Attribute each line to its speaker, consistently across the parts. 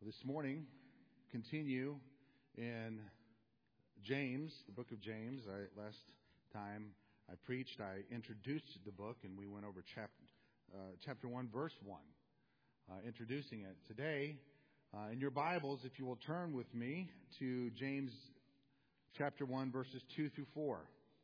Speaker 1: This morning, continue in James, the book of James. Last time I preached, I introduced the book, and we went over chapter 1, verse 1, introducing it. Today, in your Bibles, if you will turn with me to James chapter 1, verses 2 through 4.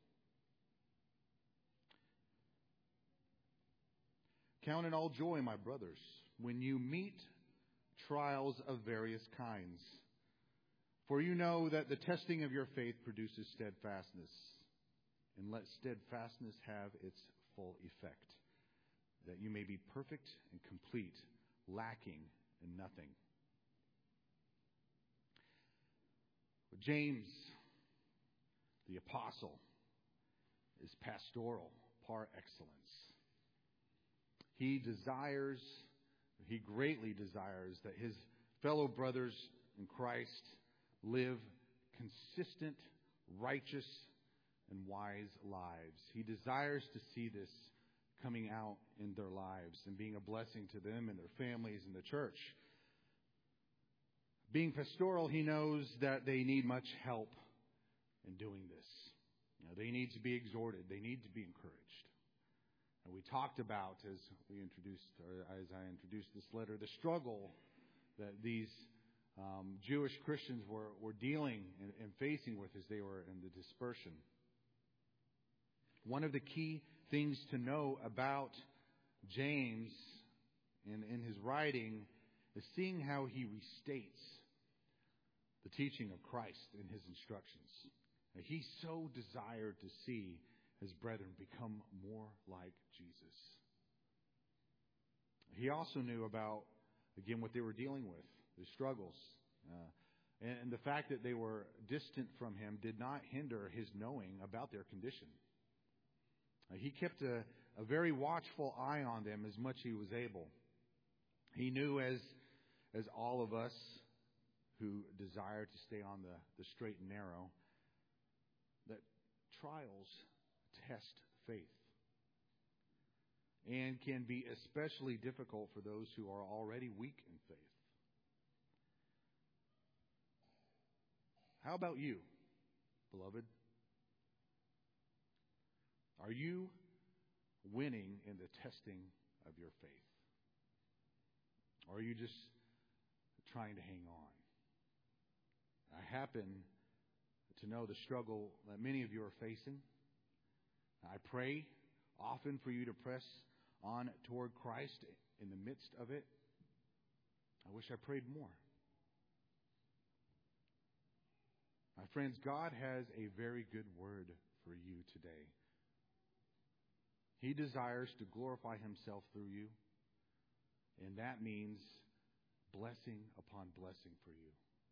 Speaker 1: Count it all joy, my brothers, when you meet trials of various kinds. For you know that the testing of your faith produces steadfastness. And let steadfastness have its full effect, that you may be perfect and complete, lacking in nothing. James, the apostle, is pastoral par excellence. He greatly desires that his fellow brothers in Christ live consistent, righteous, and wise lives. He desires to see this coming out in their lives and being a blessing to them and their families and the church. Being pastoral, he knows that they need much help in doing this. They need to be exhorted. They need to be encouraged. And we talked about, as I introduced this letter, the struggle that these Jewish Christians were dealing and facing with as they were in the dispersion. One of the key things to know about James in his writing is seeing how he restates the teaching of Christ in his instructions. He so desired to see his brethren become more like Jesus. He also knew about, again, what they were dealing with, the struggles. And the fact that they were distant from him did not hinder his knowing about their condition. He kept a very watchful eye on them as much as he was able. He knew, as all of us who desire to stay on the straight and narrow, that trials test faith and can be especially difficult for those who are already weak in faith. How about you, beloved? Are you winning in the testing of your faith? Or are you just trying to hang on? I happen to know the struggle that many of you are facing. I pray often for you to press on toward Christ in the midst of it. I wish I prayed more. My friends, God has a very good word for you today. He desires to glorify himself through you, and that means blessing upon blessing for you.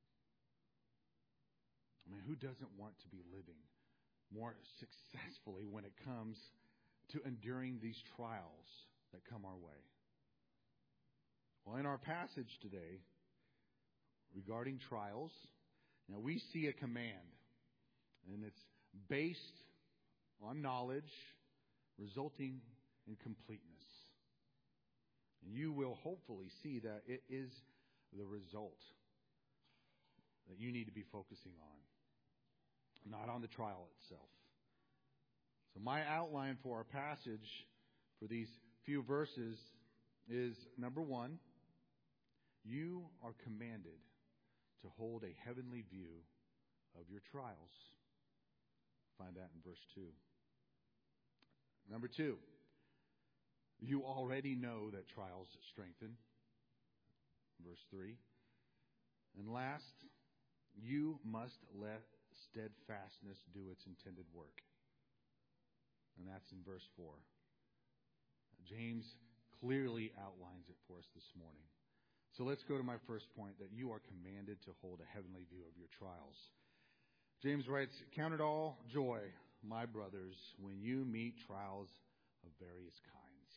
Speaker 1: I mean, who doesn't want to be living more successfully when it comes to enduring these trials that come our way? Well, in our passage today regarding trials, now we see a command, and it's based on knowledge, resulting in completeness. And you will hopefully see that it is the result that you need to be focusing on, not on the trial itself. So my outline for our passage for these few verses is, number one, you are commanded to hold a heavenly view of your trials. Find that in verse 2. Number 2, you already know that trials strengthen. Verse 3. And last, you must let steadfastness do its intended work. And that's in verse 4. James clearly outlines it for us this morning. So let's go to my first point, that you are commanded to hold a heavenly view of your trials. James writes, "Count it all joy, my brothers, when you meet trials of various kinds."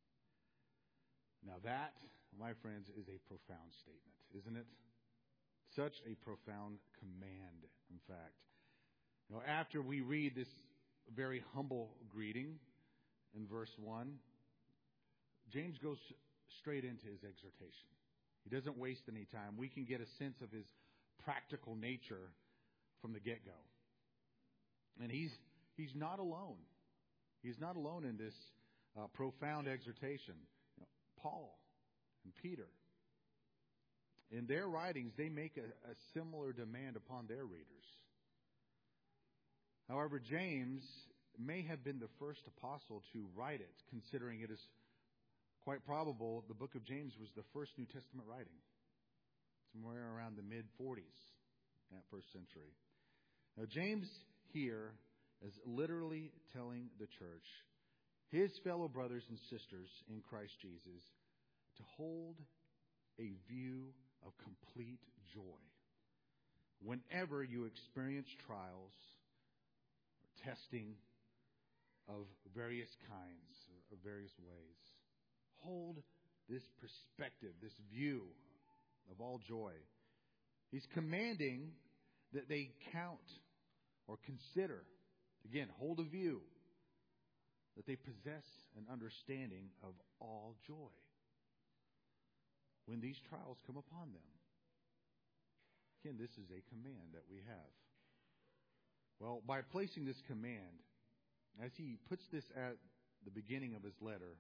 Speaker 1: Now that, my friends, is a profound statement, isn't it? Such a profound command, in fact. After we read this very humble greeting in verse 1, James goes straight into his exhortation. He doesn't waste any time. We can get a sense of his practical nature from the get-go. And he's not alone. He's not alone in this profound exhortation. Paul and Peter, in their writings, they make a similar demand upon their readers. However, James may have been the first apostle to write it, considering it is quite probable the book of James was the first New Testament writing, somewhere around the mid-40s, that first century. Now, James here is literally telling the church, his fellow brothers and sisters in Christ Jesus, to hold a view of complete joy whenever you experience trials or testing of various kinds, of various ways. Hold this perspective, this view of all joy. He's commanding that they count or consider, again, hold a view, that they possess an understanding of all joy when these trials come upon them. Again, this is a command that we have. Well, by placing this command, as he puts this at the beginning of his letter,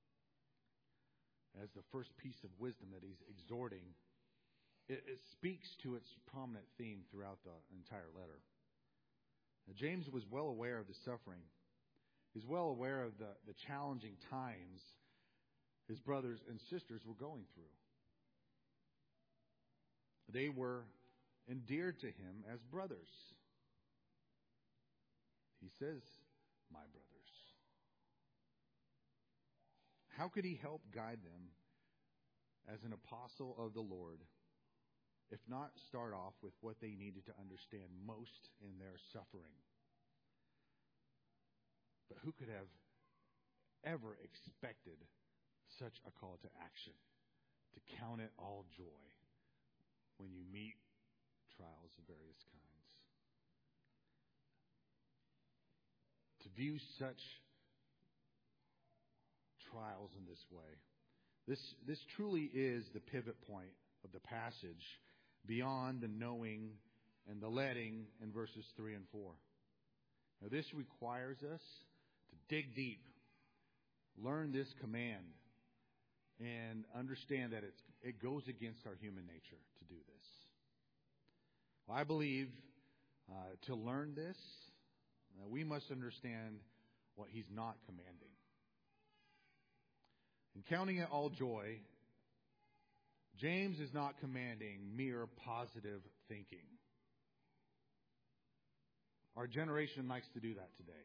Speaker 1: as the first piece of wisdom that he's exhorting, it speaks to its prominent theme throughout the entire letter. Now, James was well aware of the suffering. He's well aware of the challenging times his brothers and sisters were going through. They were endeared to him as brothers. He says, my brothers. How could he help guide them as an apostle of the Lord, if not start off with what they needed to understand most in their suffering? But who could have ever expected such a call to action, to count it all joy when you meet trials of various kinds? To view such trials in this way. This truly is the pivot point of the passage beyond the knowing and the letting in verses 3 and 4. Now, this requires us to dig deep, learn this command, and understand that it goes against our human nature to do this. Well, I believe to learn this, we must understand what he's not commanding. In counting it all joy, James is not commanding mere positive thinking. Our generation likes to do that today.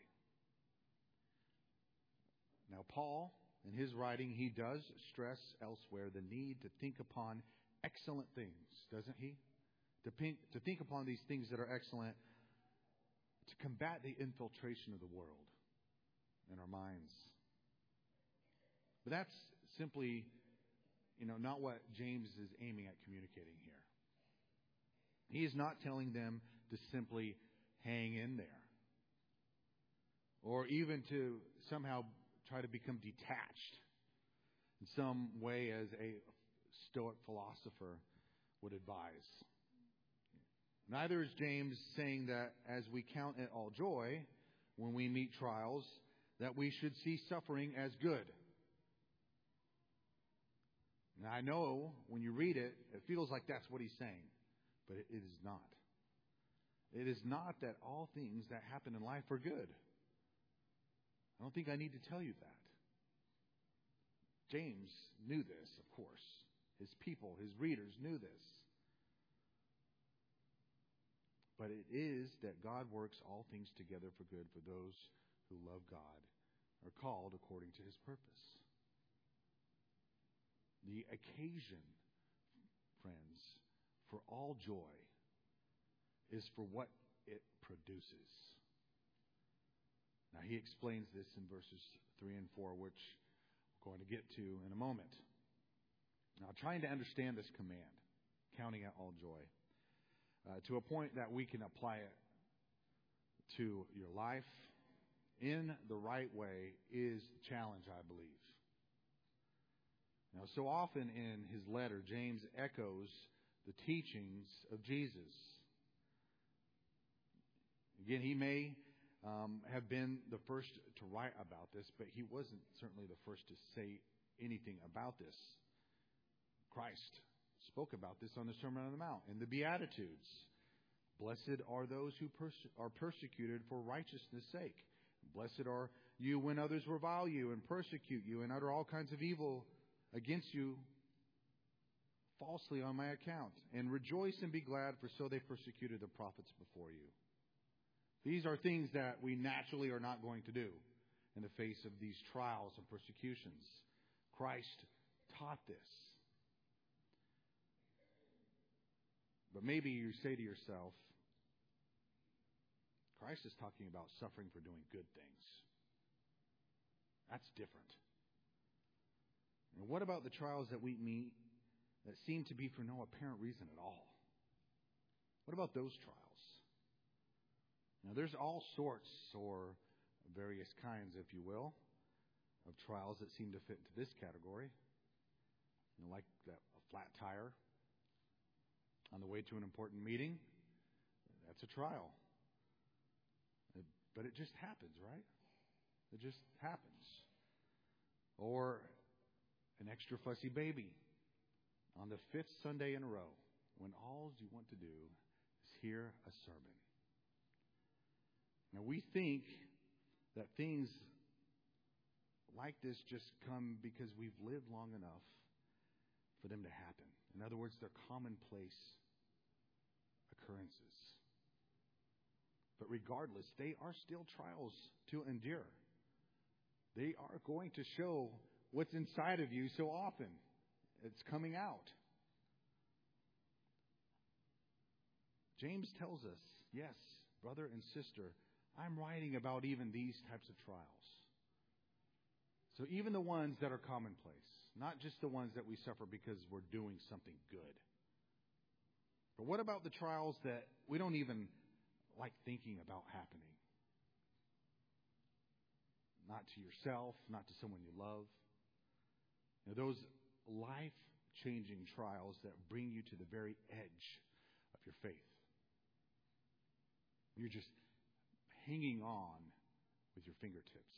Speaker 1: Now, Paul, in his writing, he does stress elsewhere the need to think upon excellent things, doesn't he? To think upon these things that are excellent, to combat the infiltration of the world in our minds. But that's simply, not what James is aiming at communicating here. He is not telling them to simply hang in there, or even to somehow try to become detached in some way as a Stoic philosopher would advise. Neither is James saying that as we count it all joy when we meet trials, that we should see suffering as good. Now, I know when you read it, it feels like that's what he's saying, but it is not. It is not that all things that happen in life are good. I don't think I need to tell you that. James knew this, of course. His people, his readers knew this. But it is that God works all things together for good for those who love God, are called according to his purpose. The occasion, friends, for all joy is for what it produces. Now, he explains this in verses 3 and 4, which we're going to get to in a moment. Now, trying to understand this command, counting it all joy, to a point that we can apply it to your life in the right way is the challenge, I believe. Now, so often in his letter, James echoes the teachings of Jesus. Again, he may have been the first to write about this, but he wasn't certainly the first to say anything about this. Christ spoke about this on the Sermon on the Mount in the Beatitudes. Blessed are those who are persecuted for righteousness' sake. Blessed are you when others revile you and persecute you and utter all kinds of evil against you falsely on my account. And rejoice and be glad, for so they persecuted the prophets before you. These are things that we naturally are not going to do in the face of these trials and persecutions. Christ taught this. But maybe you say to yourself, Christ is talking about suffering for doing good things. That's different. And what about the trials that we meet that seem to be for no apparent reason at all? What about those trials? Now, there's all sorts or various kinds, if you will, of trials that seem to fit into this category. Like a flat tire on the way to an important meeting. That's a trial. But it just happens, right? It just happens. Or an extra fussy baby on the 5th Sunday in a row when all you want to do is hear a sermon. Now, we think that things like this just come because we've lived long enough for them to happen. In other words, they're commonplace occurrences. But regardless, they are still trials to endure. They are going to show what's inside of you so often. It's coming out. James tells us, yes, brother and sister, I'm writing about even these types of trials. So even the ones that are commonplace, not just the ones that we suffer because we're doing something good. But what about the trials that we don't even like thinking about happening? Not to yourself, not to someone you love. You know, those life-changing trials that bring you to the very edge of your faith. You're just hanging on with your fingertips.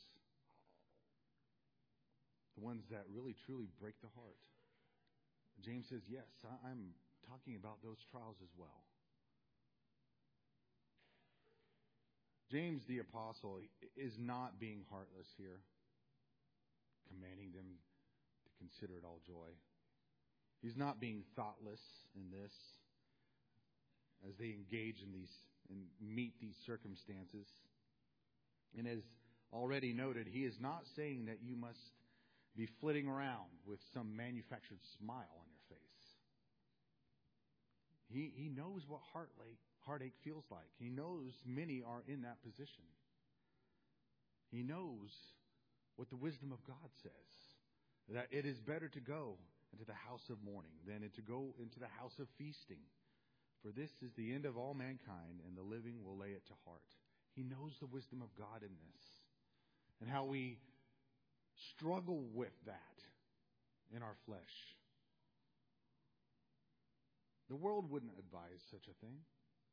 Speaker 1: The ones that really, truly break the heart. James says, yes, I'm talking about those trials as well. James the apostle is not being heartless here, commanding them to consider it all joy. He's not being thoughtless in this as they engage in these and meet these circumstances. And as already noted, he is not saying that you must be flitting around with some manufactured smile on your face. He knows what heartache feels like. He knows many are in that position. He knows what the wisdom of God says, that it is better to go into the house of mourning than to go into the house of feasting. For this is the end of all mankind, and the living will lay it to heart. He knows the wisdom of God in this, and how we struggle with that in our flesh. The world wouldn't advise such a thing.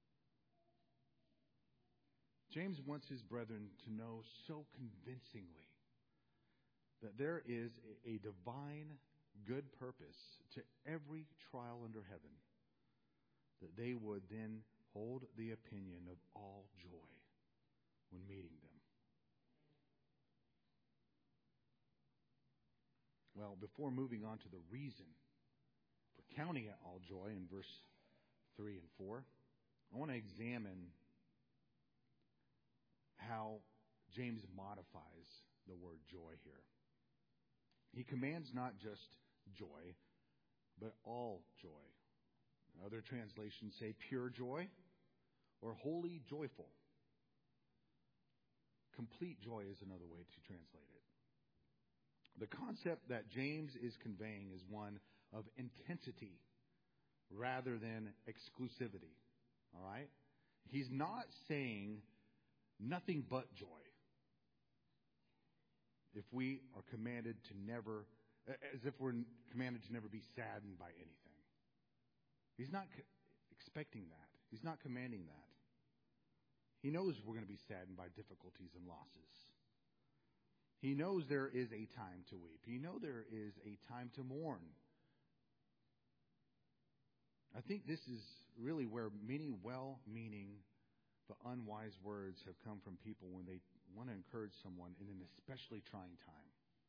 Speaker 1: James wants his brethren to know so convincingly that there is a divine good purpose to every trial under heaven, that they would then hold the opinion of all joy when meeting them. Well, before moving on to the reason for counting it all joy in verse 3 and 4, I want to examine how James modifies the word joy here. He commands not just joy, but all joy. Other translations say pure joy or wholly joyful. Complete joy is another way to translate it. The concept that James is conveying is one of intensity rather than exclusivity. All right? He's not saying nothing but joy if we are commanded to never as if we're commanded to never be saddened by anything. He's not expecting that. He's not commanding that. He knows we're going to be saddened by difficulties and losses. He knows there is a time to weep. He knows there is a time to mourn. I think this is really where many well-meaning but unwise words have come from people when they want to encourage someone in an especially trying time.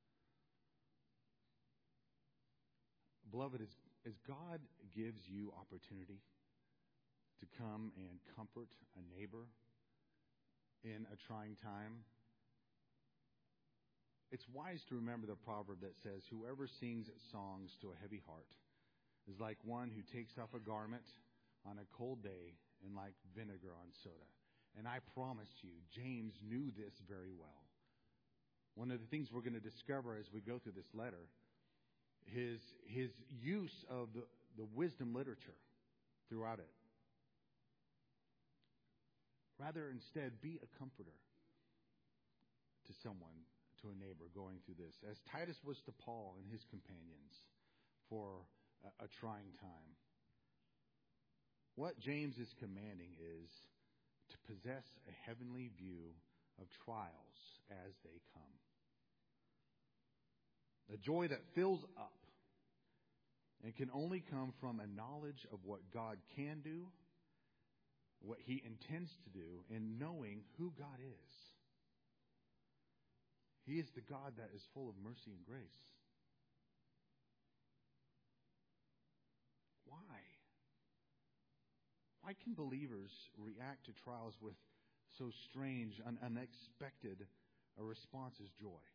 Speaker 1: Beloved, as God gives you opportunity to come and comfort a neighbor in a trying time, it's wise to remember the proverb that says, whoever sings songs to a heavy heart is like one who takes off a garment on a cold day and like vinegar on soda. And I promise you, James knew this very well. One of the things we're going to discover as we go through this letter, his use of the wisdom literature throughout it. Rather, instead, be a comforter to someone, to a neighbor going through this, as Titus was to Paul and his companions for a trying time. What James is commanding is to possess a heavenly view of trials as they come. A joy that fills up and can only come from a knowledge of what God can do, what He intends to do, and knowing who God is. He is the God that is full of mercy and grace. Why? Why can believers react to trials with so strange and unexpected a response as joy?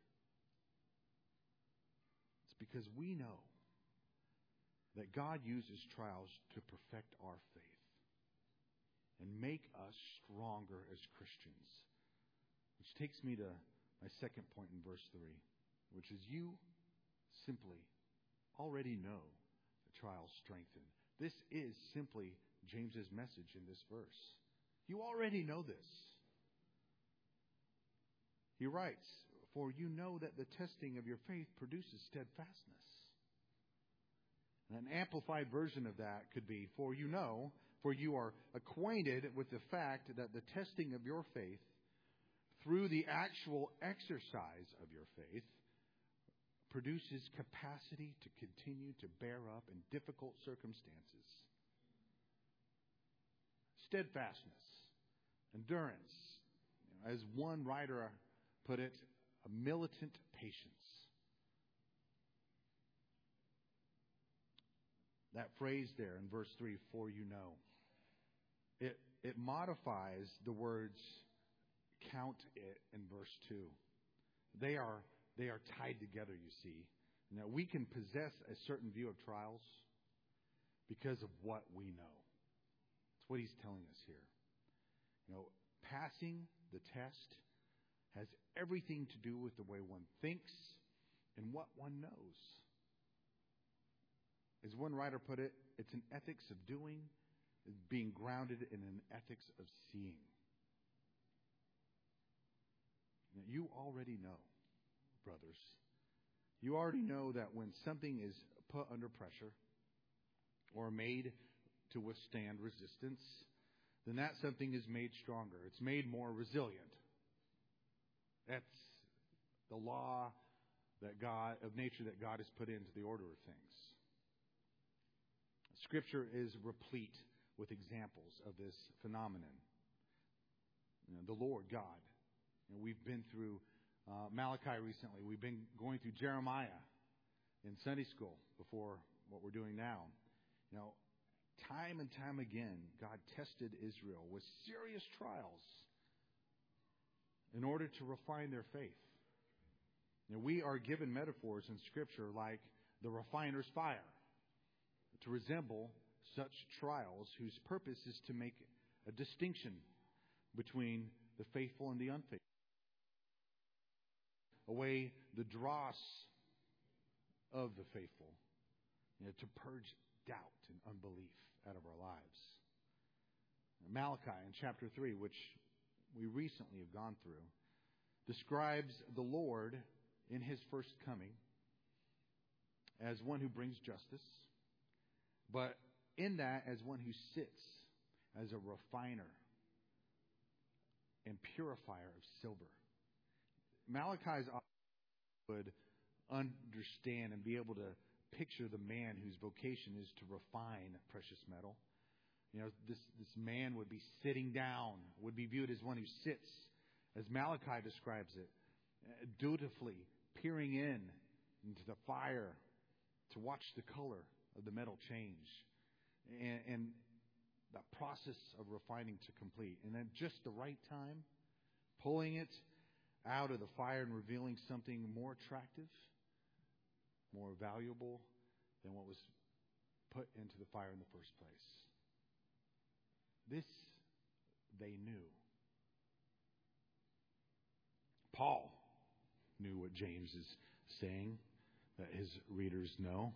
Speaker 1: It's because we know that God uses trials to perfect our faith and make us stronger as Christians. Which takes me to my second point in verse 3, which is you simply already know the trials strengthen. This is simply James's message in this verse. You already know this. He writes, for you know that the testing of your faith produces steadfastness. And an amplified version of that could be, for you know, for you are acquainted with the fact that the testing of your faith, through the actual exercise of your faith, produces capacity to continue to bear up in difficult circumstances. Steadfastness, endurance, as one writer put it, a militant patience. That phrase there in verse 3, for you know, it modifies the words count it in verse 2. They are tied together, you see. Now, we can possess a certain view of trials because of what we know. That's what he's telling us here. You know, passing the test has everything to do with the way one thinks and what one knows. As one writer put it, it's an ethics of doing, being grounded in an ethics of seeing. Now, you already know, brothers. You already know that when something is put under pressure or made to withstand resistance, then that something is made stronger. It's made more resilient. That's the law of nature that God has put into the order of things. Scripture is replete with examples of this phenomenon. You know, the Lord God. You know, we've been through Malachi recently. We've been going through Jeremiah in Sunday school before what we're doing now. You know, time and time again, God tested Israel with serious trials in order to refine their faith. You know, we are given metaphors in Scripture like the refiner's fire to resemble such trials whose purpose is to make a distinction between the faithful and the unfaithful. Away the dross of the faithful, you know, to purge doubt and unbelief out of our lives. Malachi in chapter 3, which we recently have gone through, describes the Lord in His first coming as one who brings justice, but in that as one who sits as a refiner and purifier of silver. Malachi's would understand and be able to picture the man whose vocation is to refine precious metal. You know, this man would be sitting down, would be viewed as one who sits, as Malachi describes it, dutifully peering into the fire to watch the color of the metal change. And the process of refining to complete. And at just the right time, pulling it out of the fire and revealing something more attractive, more valuable than what was put into the fire in the first place. This they knew. Paul knew what James is saying, that his readers know.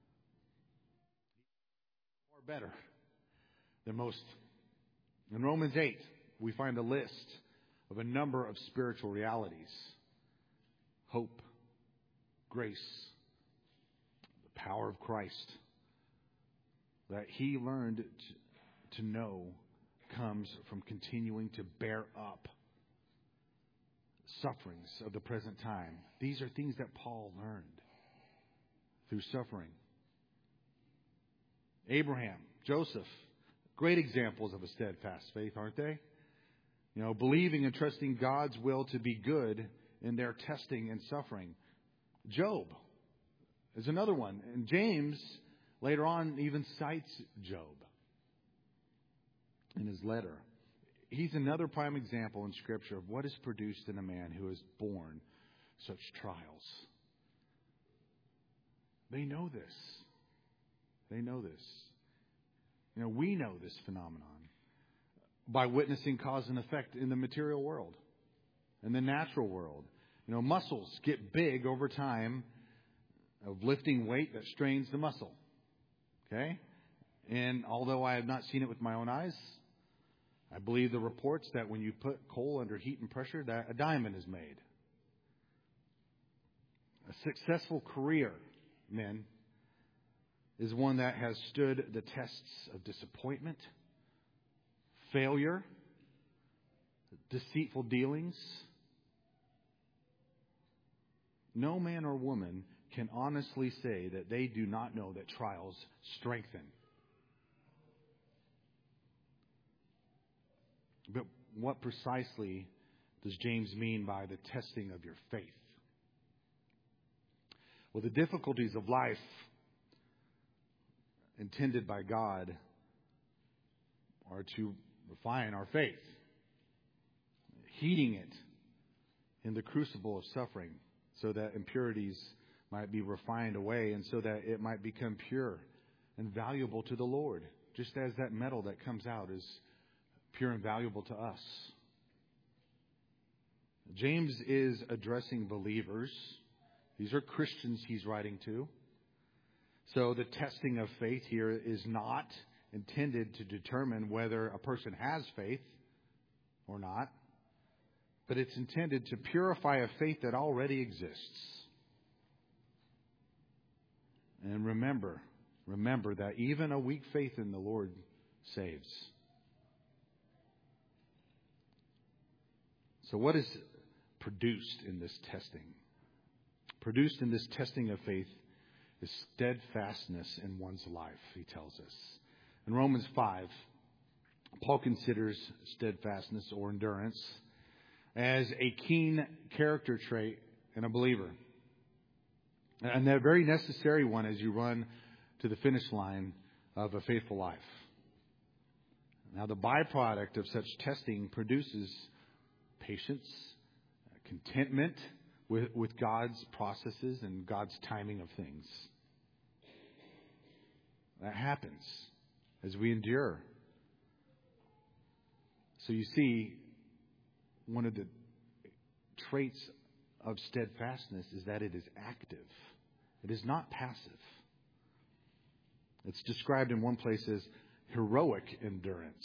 Speaker 1: Or better than most. In Romans 8, we find a list of a number of spiritual realities. Hope, grace, the power of Christ that he learned to know comes from continuing to bear up sufferings of the present time. These are things that Paul learned through suffering. Abraham, Joseph, great examples of a steadfast faith, aren't they? You know, believing and trusting God's will to be good in their testing and suffering. Job is another one. And James, later on, even cites Job in his letter. He's another prime example in Scripture of what is produced in a man who has borne such trials. They know this. They know this. You know, we know this phenomenon by witnessing cause and effect in the material world, in the natural world. You know, muscles get big over time of lifting weight that strains the muscle. Okay? And although I have not seen it with my own eyes, I believe the reports that when you put coal under heat and pressure, that a diamond is made. A successful career, men, is one that has stood the tests of disappointment, failure, deceitful dealings. No man or woman can honestly say that they do not know that trials strengthen. But what precisely does James mean by the testing of your faith? Well, the difficulties of life intended by God are to refine our faith, heating it in the crucible of suffering so that impurities might be refined away and so that it might become pure and valuable to the Lord, just as that metal that comes out is pure and valuable to us. James is addressing believers. These are Christians he's writing to. So the testing of faith here is not intended to determine whether a person has faith or not, but it's intended to purify a faith that already exists. And remember that even a weak faith in the Lord saves. So what is produced in this testing? Produced in this testing of faith is steadfastness in one's life, he tells us. In Romans 5, Paul considers steadfastness or endurance as a keen character trait in a believer. And a very necessary one as you run to the finish line of a faithful life. Now, the byproduct of such testing produces patience, contentment with God's processes and God's timing of things. That happens as we endure. So you see, one of the traits of steadfastness is that it is active. It is not passive. It's described in one place as heroic endurance.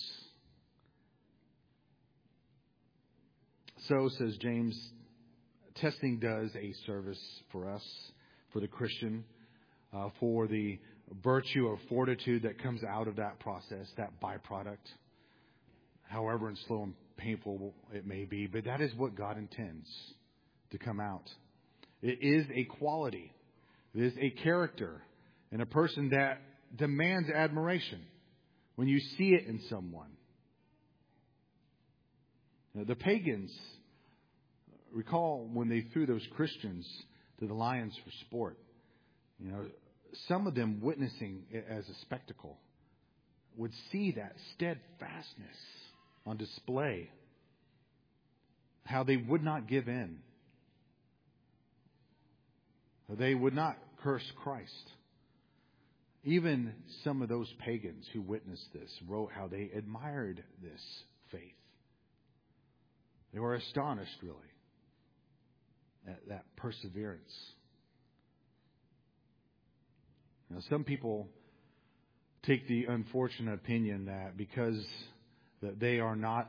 Speaker 1: So, says James, testing does a service for us, for the Christian. for the virtue of fortitude that comes out of that process, that byproduct, however slow and painful it may be. But that is what God intends to come out. It is a quality. It is a character and a person that demands admiration when you see it in someone. The pagans, recall when they threw those Christians to the lions for sport. Some of them witnessing it as a spectacle would see that steadfastness on display. How they would not give in. They would not curse Christ. Even some of those pagans who witnessed this wrote how they admired this faith. They were astonished, really, at that perseverance. Now, some people take the unfortunate opinion that because that they are not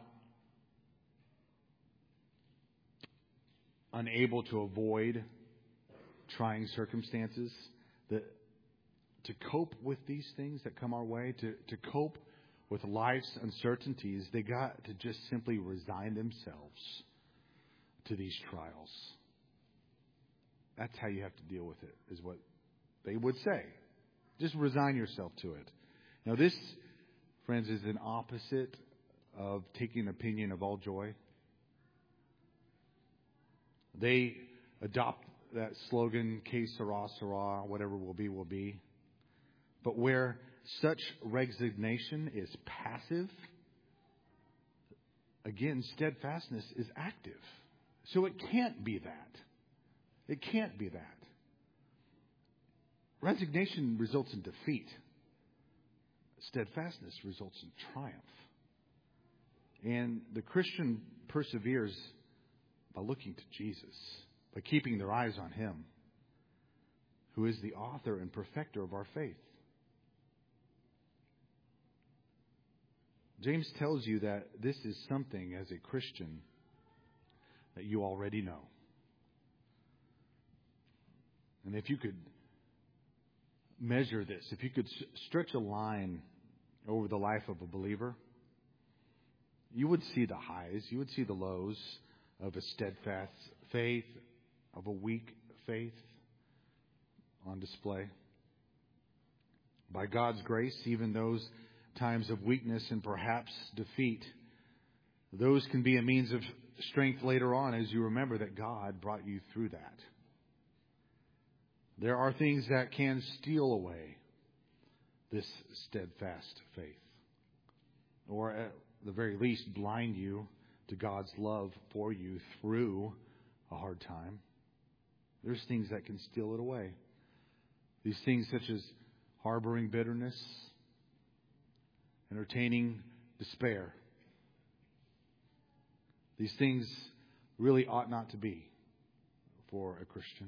Speaker 1: unable to avoid trying circumstances, that to cope with these things that come our way, to cope with life's uncertainties, they got to just simply resign themselves to these trials. That's how you have to deal with it, is what they would say. Just resign yourself to it. Now this, friends, is an opposite of taking an opinion of all joy. They adopt that slogan, que sera, sera, whatever will be. But where such resignation is passive, again, steadfastness is active. So it can't be that. It can't be that. Resignation results in defeat. Steadfastness results in triumph. And the Christian perseveres by looking to Jesus, by keeping their eyes on Him, who is the author and perfecter of our faith. James tells you that this is something, as a Christian, that you already know. And if you could measure this, if you could stretch a line over the life of a believer, you would see the highs, you would see the lows of a steadfast faith, of a weak faith on display. By God's grace, even those times of weakness and perhaps defeat, those can be a means of strength later on as you remember that God brought you through that. There are things that can steal away this steadfast faith, or at the very least blind you to God's love for you through a hard time. There's things that can steal it away. These things such as harboring bitterness, entertaining despair. These things really ought not to be for a Christian.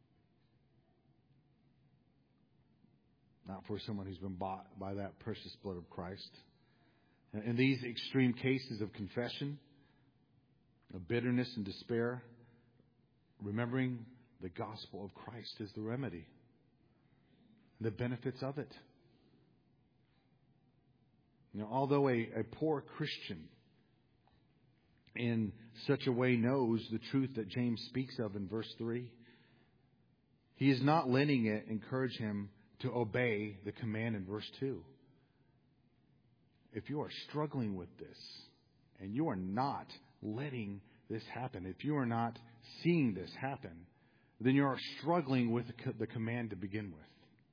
Speaker 1: Not for someone who's been bought by that precious blood of Christ. In these extreme cases of confession, of bitterness and despair, remembering the gospel of Christ is the remedy. The benefits of it. Although a poor Christian in such a way knows the truth that James speaks of in verse 3, he is not letting it encourage him to obey the command in verse 2. If you are struggling with this and you are not letting this happen, if you are not seeing this happen, then you are struggling with the command to begin with.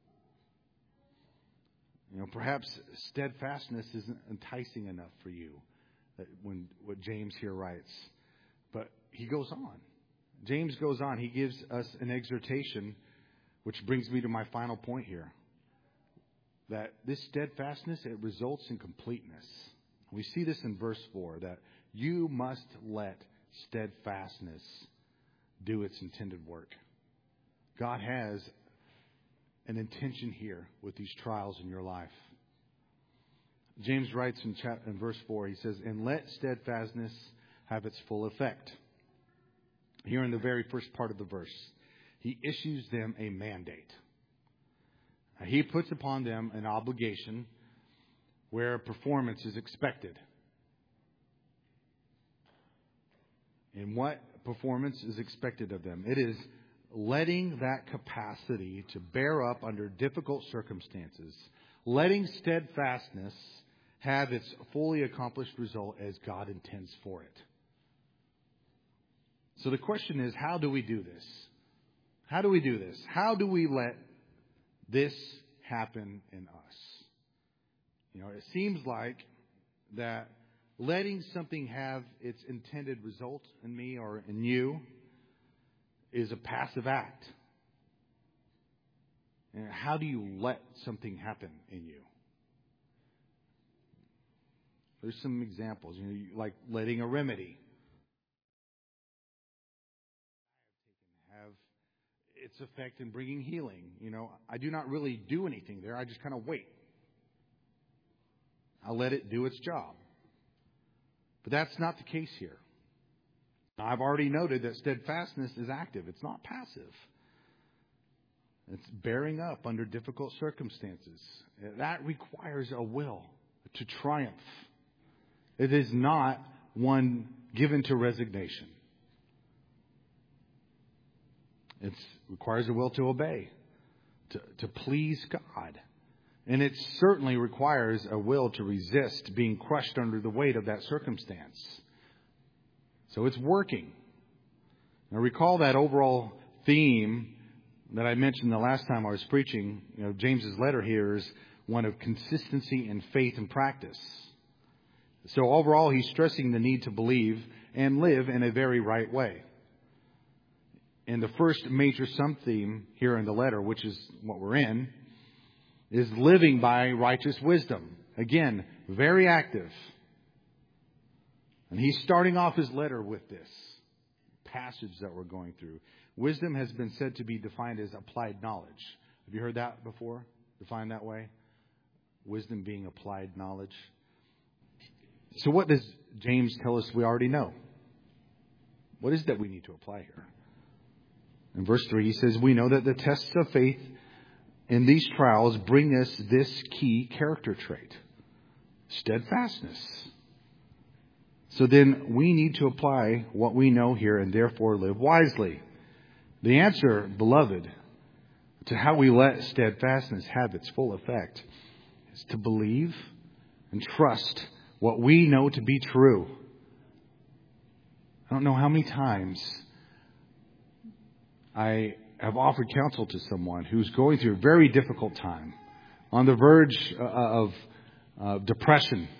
Speaker 1: Perhaps steadfastness isn't enticing enough for you, when what James here writes. But he goes on. James goes on. He gives us an exhortation, which brings me to my final point here. That this steadfastness, it results in completeness. We see this in verse 4, that you must let steadfastness do its intended work. God has an intention here with these trials in your life. James writes in verse 4, he says, and let steadfastness have its full effect. Here in the very first part of the verse, he issues them a mandate. He puts upon them an obligation where performance is expected. And what performance is expected of them? It is letting that capacity to bear up under difficult circumstances, letting steadfastness have its fully accomplished result as God intends for it. So the question is, how do we do this? How do we do this? How do we let this happen in us? You know, it seems like that letting something have its intended result in me or in you is a passive act. And how do you let something happen in you? There's some examples, like letting a remedy have its effect in bringing healing. I do not really do anything there. I just kind of wait. I let it do its job. But that's not the case here. Now, I've already noted that steadfastness is active. It's not passive. It's bearing up under difficult circumstances. That requires a will to triumph. It is not one given to resignation. It requires a will to obey, to please God. And it certainly requires a will to resist being crushed under the weight of that circumstance. So it's working. Now recall that overall theme that I mentioned the last time I was preaching. James's letter here is one of consistency in faith and practice. So overall, he's stressing the need to believe and live in a very right way. And the first major sub-theme here in the letter, which is what we're in, is living by righteous wisdom. Again, very active. And he's starting off his letter with this passage that we're going through. Wisdom has been said to be defined as applied knowledge. Have you heard that before? Defined that way? Wisdom being applied knowledge. So what does James tell us we already know? What is it that we need to apply here? In verse 3, he says, we know that the tests of faith in these trials bring us this key character trait: steadfastness. So then we need to apply what we know here and therefore live wisely. The answer, beloved, to how we let steadfastness have its full effect is to believe and trust what we know to be true. I don't know how many times I have offered counsel to someone who's going through a very difficult time, on the verge of depression.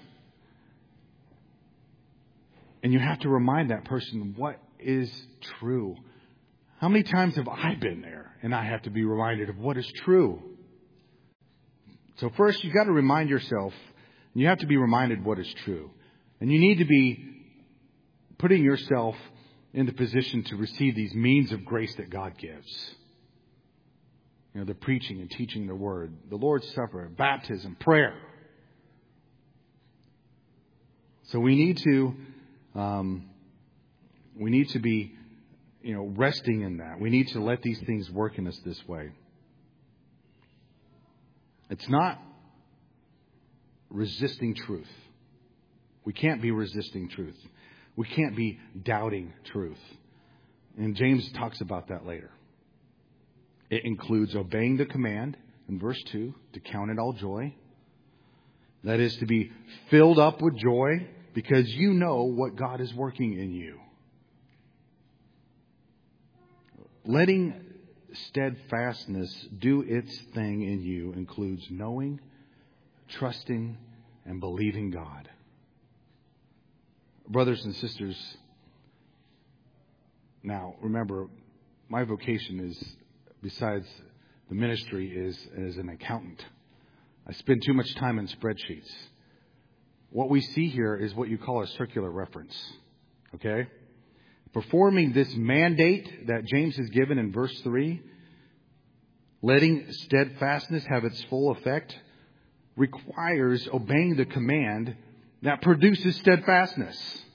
Speaker 1: And you have to remind that person what is true. How many times have I been there and I have to be reminded of what is true? So first, you've got to remind yourself, you have to be reminded what is true. And you need to be putting yourself in the position to receive these means of grace that God gives. The preaching and teaching the Word, the Lord's Supper, baptism, prayer. So we need to be, resting in that. We need to let these things work in us this way. It's not resisting truth. We can't be resisting truth. We can't be doubting truth. And James talks about that later. It includes obeying the command in verse 2 to count it all joy. That is to be filled up with joy because you know what God is working in you. Letting steadfastness do its thing in you includes knowing, trusting, and believing God. Brothers and sisters, now remember, my vocation is, besides the ministry, is as an accountant. I spend too much time in spreadsheets. What we see here is what you call a circular reference. Okay? Performing this mandate that James has given in verse 3, letting steadfastness have its full effect, requires obeying the command that produces steadfastness.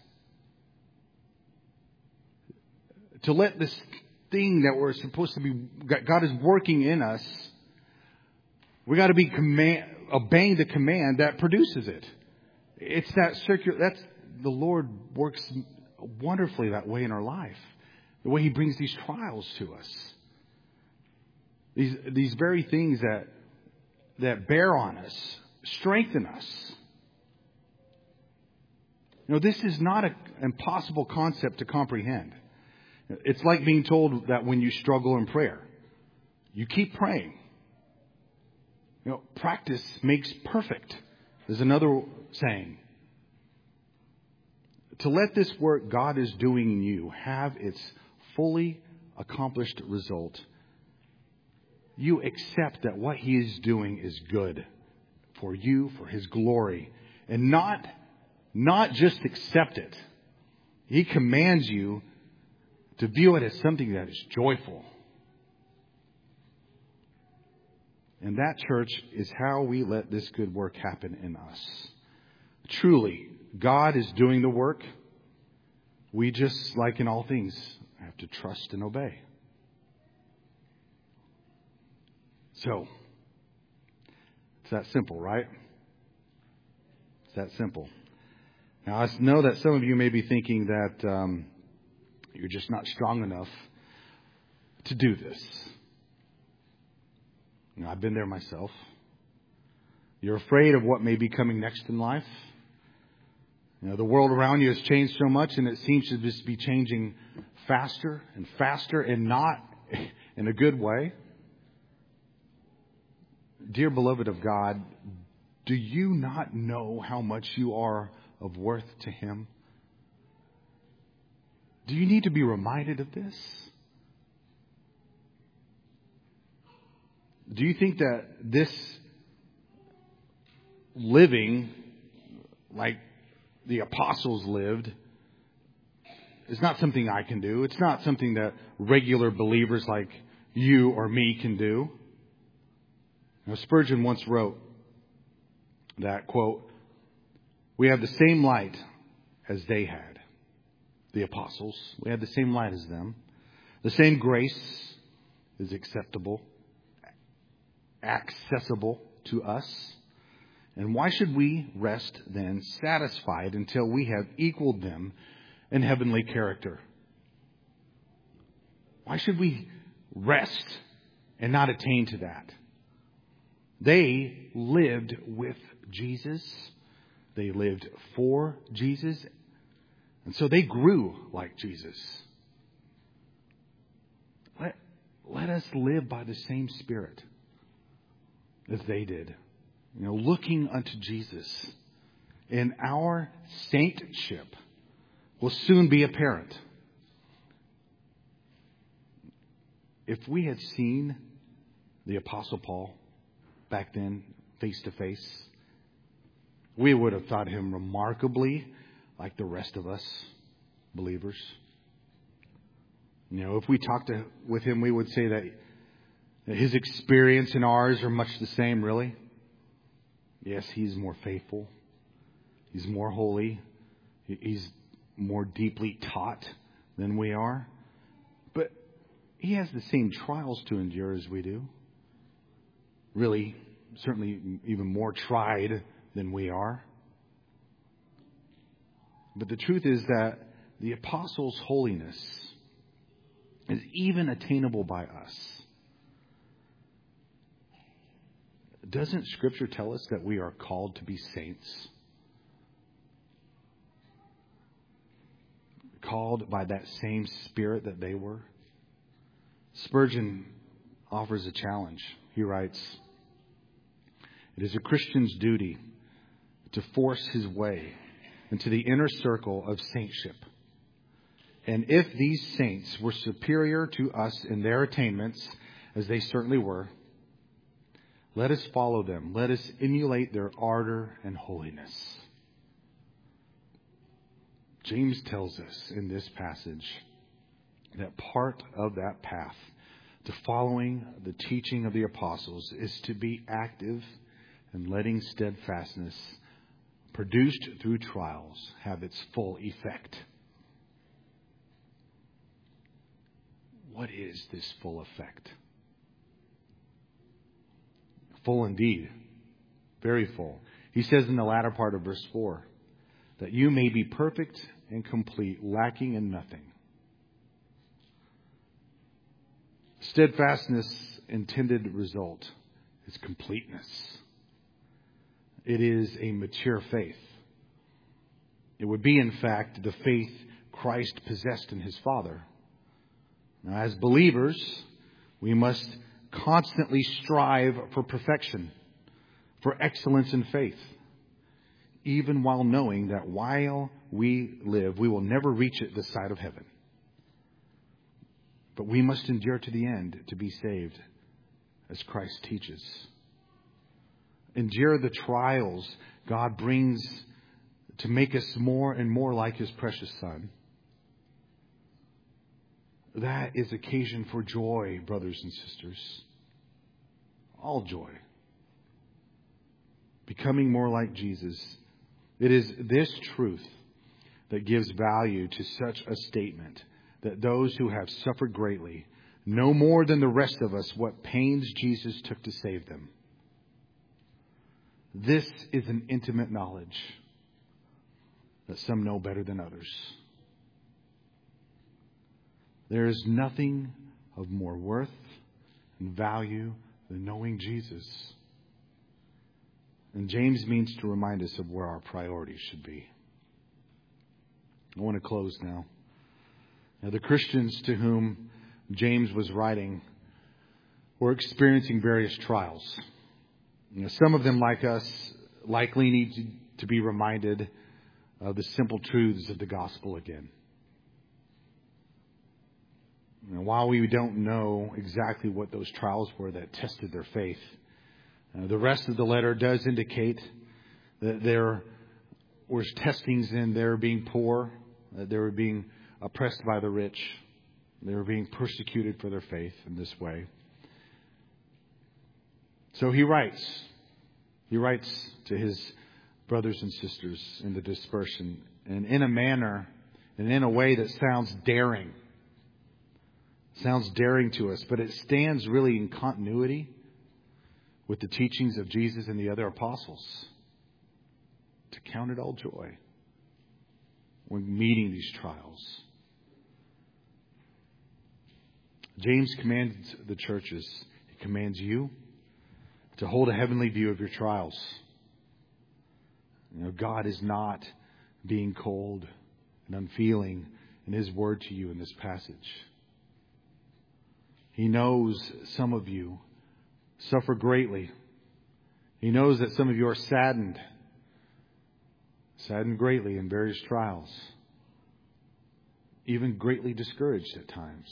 Speaker 1: To let this thing that we're supposed to be, God is working in us, We got to be obeying the command that produces it. It's that circular. That's the Lord works wonderfully that way in our life. The way He brings these trials to us. These very things that bear on us, strengthen us. This is not an impossible concept to comprehend. It's like being told that when you struggle in prayer, you keep praying. Practice makes perfect. There's another saying. To let this work God is doing in you have its fully accomplished result, you accept that what He is doing is good for you, for His glory, and not just accept it. He commands you to view it as something that is joyful. And that, church, is how we let this good work happen in us. Truly, God is doing the work. We just, like in all things, have to trust and obey. So, it's that simple, right? It's that simple. Now, I know that some of you may be thinking that you're just not strong enough to do this. I've been there myself. You're afraid of what may be coming next in life. The world around you has changed so much, and it seems to just be changing faster and faster, and not in a good way. Dear beloved of God, do you not know how much you are of worth to Him? Do you need to be reminded of this? Do you think that this living like the apostles lived is not something I can do? It's not something that regular believers like you or me can do. Spurgeon once wrote that, quote, "We have the same light as they had," the apostles. We had the same light as them. The same grace is accessible to us. And why should we rest then satisfied until we have equaled them in heavenly character? Why should we rest and not attain to that? They lived with Jesus. They lived for Jesus. And so they grew like Jesus. Let us live by the same Spirit as they did. Looking unto Jesus. And our saintship will soon be apparent. If we had seen the Apostle Paul back then, face to face, we would have thought him remarkably like the rest of us believers. If we talked with him, we would say that his experience and ours are much the same, really. Yes, he's more faithful. He's more holy. He's more deeply taught than we are. But he has the same trials to endure as we do. Really, certainly even more tried than we are. But the truth is that the apostles' holiness is even attainable by us. Doesn't Scripture tell us that we are called to be saints? Called by that same Spirit that they were? Spurgeon offers a challenge. He writes, "It is a Christian's duty to force his way into the inner circle of saintship. And if these saints were superior to us in their attainments, as they certainly were, let us follow them. Let us emulate their ardor and holiness." James tells us in this passage that part of that path to following the teaching of the apostles is to be active and letting steadfastness produced through trials have its full effect. What is this full effect? Full indeed. Very full. He says in the latter part of verse 4, that you may be perfect and complete, lacking in nothing. Steadfastness' intended result is completeness. It is a mature faith. It would be, in fact, the faith Christ possessed in His Father. Now, as believers, we must constantly strive for perfection, for excellence in faith, even while knowing that while we live, we will never reach it this side of heaven. But we must endure to the end to be saved, as Christ teaches. Endure the trials God brings to make us more and more like His precious Son. That is occasion for joy, brothers and sisters. All joy. Becoming more like Jesus. It is this truth that gives value to such a statement, that those who have suffered greatly know more than the rest of us what pains Jesus took to save them. This is an intimate knowledge that some know better than others. There is nothing of more worth and value than knowing Jesus. And James means to remind us of where our priorities should be. I want to close now. Now, the Christians to whom James was writing were experiencing various trials. Some of them, like us, likely need to be reminded of the simple truths of the gospel again. While we don't know exactly what those trials were that tested their faith, the rest of the letter does indicate that there were testings in their being poor, that they were being oppressed by the rich, they were being persecuted for their faith in this way. So he writes to his brothers and sisters in the dispersion, and in a manner and in a way that sounds daring. Sounds daring to us, but it stands really in continuity with the teachings of Jesus and the other apostles. To count it all joy when meeting these trials. James commands the churches, he commands you to hold a heavenly view of your trials. God is not being cold and unfeeling in His word to you in this passage. He knows some of you suffer greatly. He knows that some of you are saddened greatly in various trials, even greatly discouraged at times.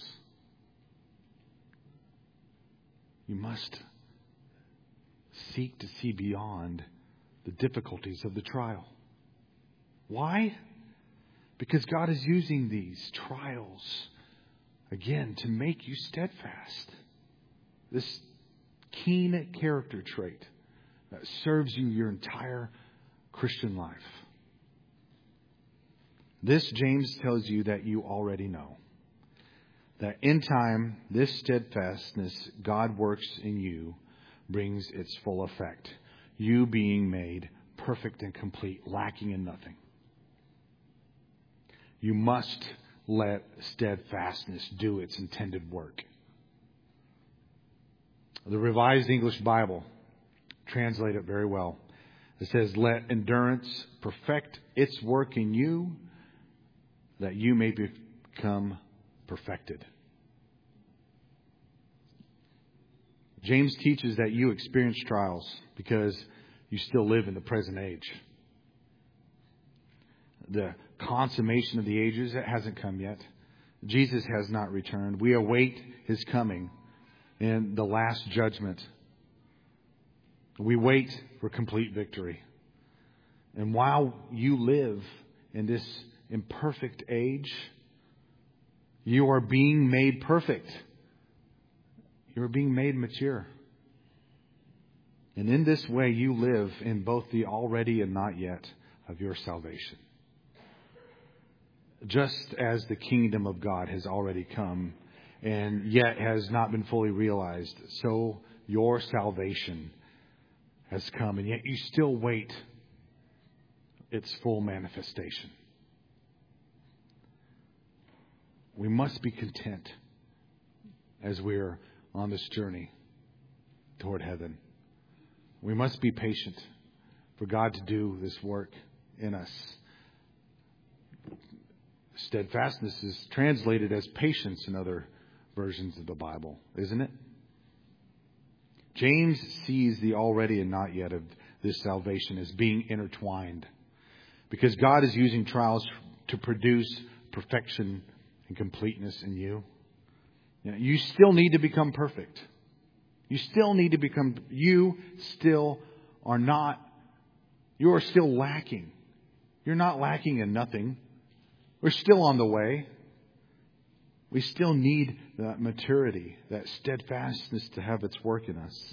Speaker 1: You must seek to see beyond the difficulties of the trial. Why? Because God is using these trials, again, to make you steadfast. This keen character trait that serves you your entire Christian life. This, James tells you that you already know. That in time, this steadfastness God works in you brings its full effect. You being made perfect and complete, lacking in nothing. You must let steadfastness do its intended work. The Revised English Bible translates it very well. It says, let endurance perfect its work in you, that you may become perfected. James teaches that you experience trials because you still live in the present age. The consummation of the ages, it hasn't come yet. Jesus has not returned. We await His coming in the last judgment. We wait for complete victory. And while you live in this imperfect age, you are being made perfect. You are being made mature. And in this way, you live in both the already and not yet of your salvation. Just as the kingdom of God has already come and yet has not been fully realized, so your salvation has come, and yet you still wait its full manifestation. We must be content as we're on this journey toward heaven. We must be patient for God to do this work in us. Steadfastness is translated as patience in other versions of the Bible, isn't it? James sees the already and not yet of this salvation as being intertwined, because God is using trials to produce perfection and completeness in you. You still need to become perfect. You still you are still lacking. You're not lacking in nothing. We're still on the way. We still need that maturity, that steadfastness to have its work in us,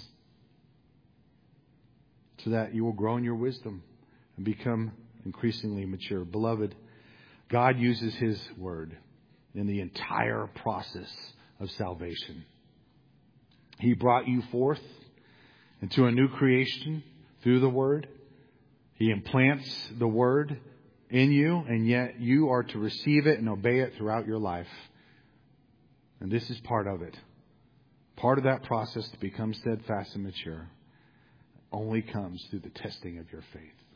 Speaker 1: so that you will grow in your wisdom and become increasingly mature. Beloved, God uses His Word in the entire process of salvation. He brought you forth into a new creation through the Word. He implants the Word in you, and yet you are to receive it and obey it throughout your life. And this is part of it. Part of that process to become steadfast and mature only comes through the testing of your faith.